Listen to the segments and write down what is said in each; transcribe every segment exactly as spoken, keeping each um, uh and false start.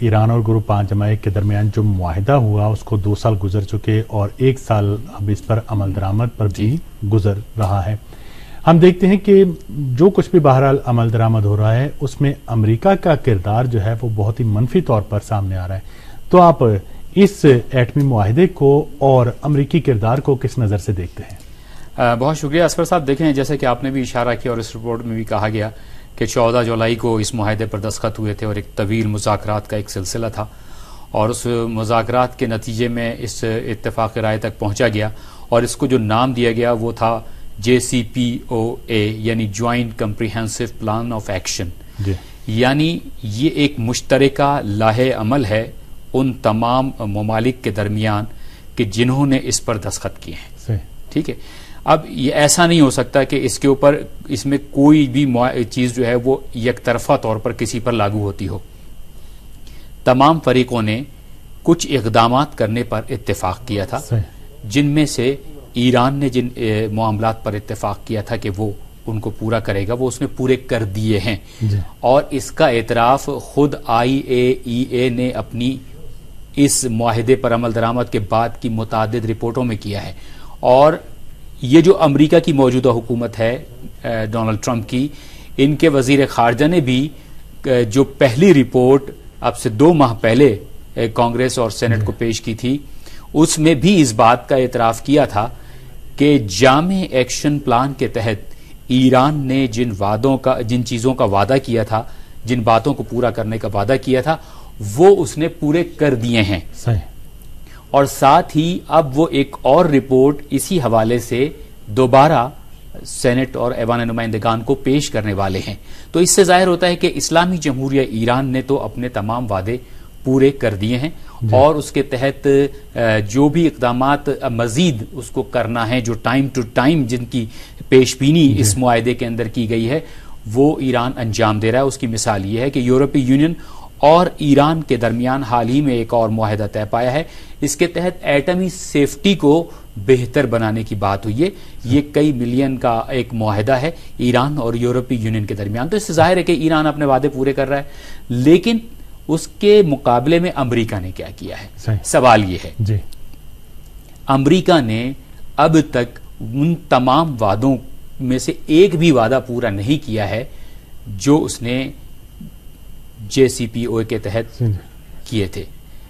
ایران اور گروپ پانچ جماعت کے درمیان جو معاہدہ ہوا اس کو دو سال گزر چکے اور ایک سال اب اس پر عمل درآمد پر بھی گزر رہا ہے. ہم دیکھتے ہیں کہ جو کچھ بھی بہرحال عمل درآمد ہو رہا ہے اس میں امریکہ کا کردار جو ہے وہ بہت ہی منفی طور پر سامنے آ رہا ہے. تو آپ اس ایٹمی معاہدے کو اور امریکی کردار کو کس نظر سے دیکھتے ہیں؟ بہت شکریہ اسفر صاحب. دیکھیں جیسے کہ آپ نے بھی اشارہ کیا اور اس رپورٹ میں بھی کہا گیا کہ چودہ جولائی کو اس معاہدے پر دستخط ہوئے تھے اور ایک طویل مذاکرات کا ایک سلسلہ تھا اور اس مذاکرات کے نتیجے میں اس اتفاق رائے تک پہنچا گیا اور اس کو جو نام دیا گیا وہ تھا جے سی پی او اے یعنی joint comprehensive plan of action. یعنی یہ ایک مشترکہ لاہے عمل ہے ان تمام ممالک کے درمیان کہ جنہوں نے اس پر دستخط کیے ہیں. ٹھیک ہے. اب یہ ایسا نہیں ہو سکتا کہ اس کے اوپر اس میں کوئی بھی چیز جو ہے وہ یک طرفہ طور پر کسی پر لاگو ہوتی ہو. تمام فریقوں نے کچھ اقدامات کرنے پر اتفاق کیا تھا جن میں سے ایران نے جن معاملات پر اتفاق کیا تھا کہ وہ ان کو پورا کرے گا وہ اس نے پورے کر دیے ہیں اور اس کا اعتراف خود آئی اے ای اے نے اپنی اس معاہدے پر عمل درآمد کے بعد کی متعدد رپورٹوں میں کیا ہے. اور یہ جو امریکہ کی موجودہ حکومت ہے ڈونلڈ ٹرمپ کی ان کے وزیر خارجہ نے بھی جو پہلی رپورٹ اب سے دو ماہ پہلے کانگریس اور سینٹ کو پیش کی تھی اس میں بھی اس بات کا اعتراف کیا تھا کہ جامع ایکشن پلان کے تحت ایران نے جن وعدوں کا جن چیزوں کا وعدہ کیا تھا جن باتوں کو پورا کرنے کا وعدہ کیا تھا وہ اس نے پورے کر دیے ہیں. اور ساتھ ہی اب وہ ایک اور رپورٹ اسی حوالے سے دوبارہ سینٹ اور ایوان نمائندگان کو پیش کرنے والے ہیں. تو اس سے ظاہر ہوتا ہے کہ اسلامی جمہوریہ ایران نے تو اپنے تمام وعدے پورے کر دیے ہیں اور اس کے تحت جو بھی اقدامات مزید اس کو کرنا ہے جو ٹائم ٹو ٹائم جن کی پیش بینی اس معاہدے کے اندر کی گئی ہے وہ ایران انجام دے رہا ہے. اس کی مثال یہ ہے کہ یورپی یونین اور ایران کے درمیان حال ہی میں ایک اور معاہدہ طے پایا ہے. اس کے تحت ایٹمی سیفٹی کو بہتر بنانے کی بات ہوئی ہے. یہ کئی ملین کا ایک معاہدہ ہے ایران اور یورپی یونین کے درمیان. تو اس سے ظاہر ہے کہ ایران اپنے وعدے پورے کر رہا ہے لیکن اس کے مقابلے میں امریکہ نے کیا کیا ہے. سوال یہ ہے جی. امریکہ نے اب تک ان تمام وعدوں میں سے ایک بھی وعدہ پورا نہیں کیا ہے جو اس نے جے سی پی او کے تحت کیے تھے.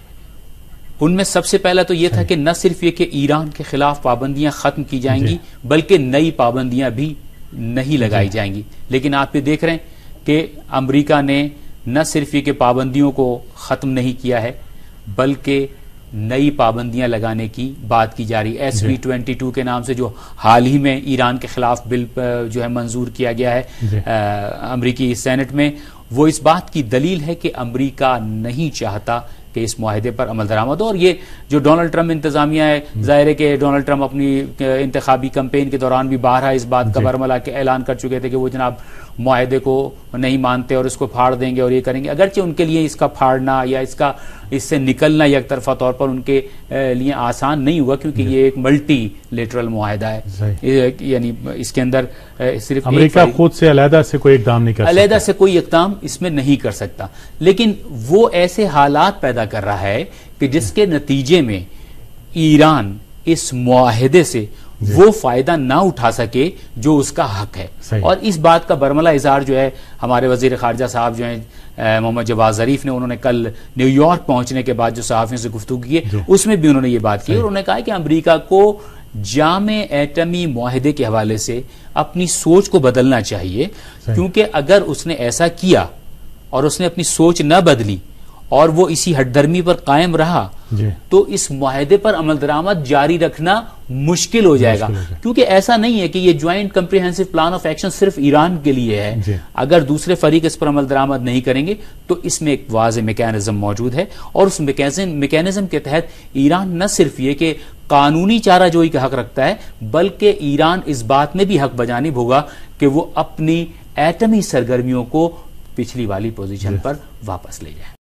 ان میں سب سے پہلا تو یہ تھا کہ نہ صرف یہ کہ ایران کے خلاف پابندیاں ختم کی جائیں گی بلکہ نئی پابندیاں بھی نہیں لگائی جائیں گی. لیکن آپ یہ دیکھ رہے ہیں کہ امریکہ نے نہ صرف یہ کہ پابندیوں کو ختم نہیں کیا ہے بلکہ نئی پابندیاں لگانے کی بات کی جا رہی. ایس بی ٹوینٹی ٹو کے نام سے جو حال ہی میں ایران کے خلاف بل جو ہے منظور کیا گیا ہے امریکی سینٹ میں وہ اس بات کی دلیل ہے کہ امریکہ نہیں چاہتا کہ اس معاہدے پر عمل درآمد ہو. اور یہ جو ڈونلڈ ٹرمپ انتظامیہ ہے ظاہر ہے کہ ڈونلڈ ٹرمپ اپنی انتخابی کمپین کے دوران بھی بارہا اس بات کا برملا کے اعلان کر چکے تھے کہ وہ جناب معاہدے کو نہیں مانتے اور اس کو پھاڑ دیں گے اور یہ کریں گے. اگرچہ ان کے لیے اس کا پھاڑنا یا اس کا اس سے نکلنا یک طرفہ طور پر ان کے لیے آسان نہیں ہوا کیونکہ یہ ایک ملٹی لیٹرل معاہدہ ہے. یعنی اس کے اندر صرف امریکہ خود سے علیحدہ سے کوئی اقدام نہیں کر سکتا علیحدہ سے کوئی اقدام اس میں نہیں کر سکتا لیکن وہ ایسے حالات پیدا کر رہا ہے کہ جس کے نتیجے میں ایران اس معاہدے سے وہ فائدہ نہ اٹھا سکے جو اس کا حق ہے. اور اس بات کا برملا اظہار جو ہے ہمارے وزیر خارجہ صاحب جو ہیں محمد جواد ظریف نے انہوں نے کل نیو یارک پہنچنے کے بعد جو صحافیوں سے گفتگو کی ہے اس میں بھی انہوں نے یہ بات کی اور انہوں نے کہا کہ امریکہ کو جامع ایٹمی معاہدے کے حوالے سے اپنی سوچ کو بدلنا چاہیے کیونکہ اگر اس نے ایسا کیا اور اس نے اپنی سوچ نہ بدلی اور وہ اسی ہٹ دھرمی پر قائم رہا تو اس معاہدے پر عمل درآمد جاری رکھنا مشکل ہو جائے گا کیونکہ ایسا نہیں ہے کہ یہ joint comprehensive plan of action صرف ایران کے لیے ہے. اگر دوسرے فریق اس پر عمل درآمد نہیں کریں گے تو اس میں ایک واضح میکینزم موجود ہے اور اس میکینزم کے تحت ایران نہ صرف یہ کہ قانونی چارہ جوئی کا حق رکھتا ہے بلکہ ایران اس بات میں بھی حق بجانب ہوگا کہ وہ اپنی ایٹمی سرگرمیوں کو پچھلی والی پوزیشن پر واپس لے جائے.